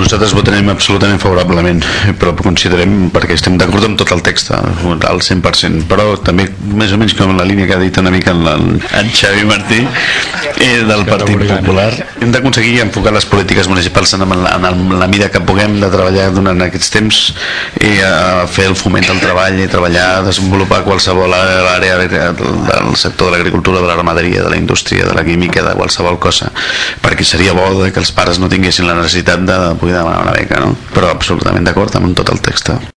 nosaltres votarem absolutament favorablement, però considerem, perquè estem d'acord amb tot el text al 100%, però també més o menys com la línia que ha dit una mica en Xavi Martí del Partit Popular, hem d'aconseguir enfocar les polítiques municipals en la mida que puguem, de treballar durant aquests temps i fer el foment del treball i treballar a desenvolupar qualsevol àrea del sector de l'agricultura, de la ramaderia, de la indústria, de la química, de qualsevol cosa, perquè seria bo que els pares no tinguessin la necessitat de poder demanar una beca, no? Però absolutament d'acord amb tot el text.